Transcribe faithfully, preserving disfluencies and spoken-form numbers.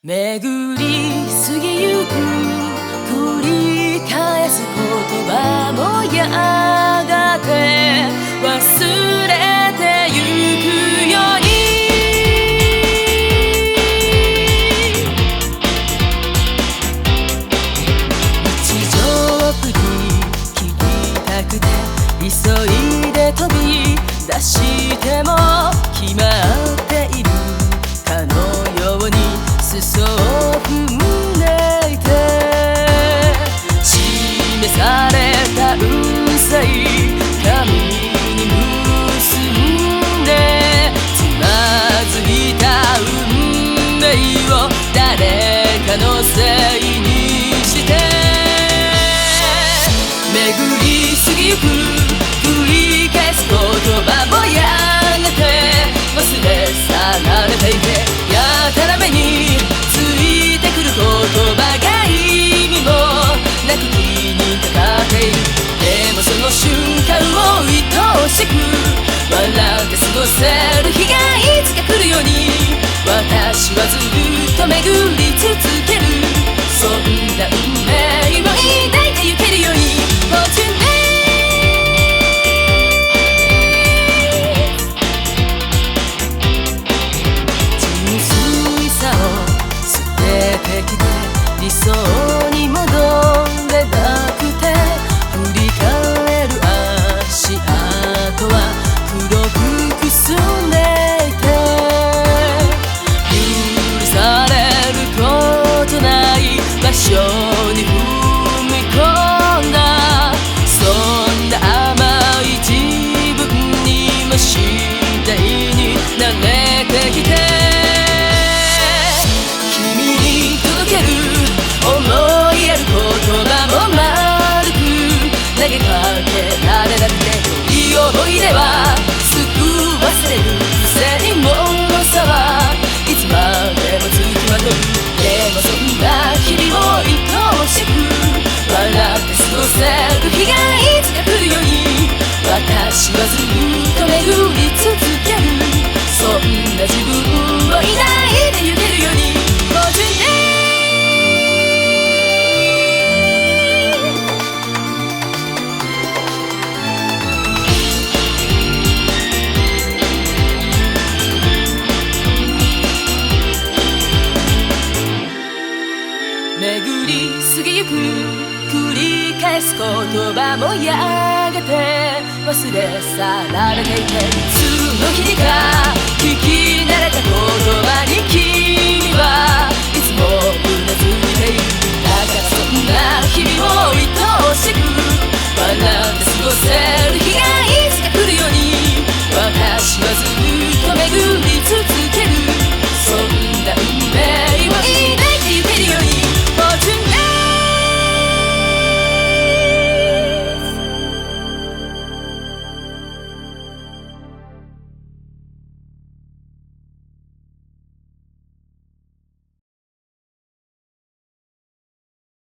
巡り過ぎゆく繰り返す言葉もやがて忘れてゆくように日常ぶり聞きたくて急いで飛び出しても決まっているかのように裾を踏んでいて示されたうさい紙に結んでつまずいた運命を誰かのせいにして巡り過ぎゆく繰り返す言葉もやがて忘れ去られていてやたらめについてくる言葉が意味もなく気にかかっている。でもその瞬間を愛おしく笑って過ごせる日がいつか来るように私はずっと巡り続ける。そんな運命を抱いてゆけるように理想に戻れなくて振り返る足跡は黒くくすんでいて許されることない場所に踏み込んだ。そんな甘い自分にも次第に慣れてきて投げかけられなくていい思い出はすぐ忘れる癖にものさはいつまでもつきまとう。でもそんな日々を愛おしく笑って過ごせる日がいつか来るように私はずっと巡り続ける。そんな自分を抱いてゆけるように巡り過ぎゆく繰り返す言葉もやがて忘れ去られていていつの日か聞き慣れた言葉に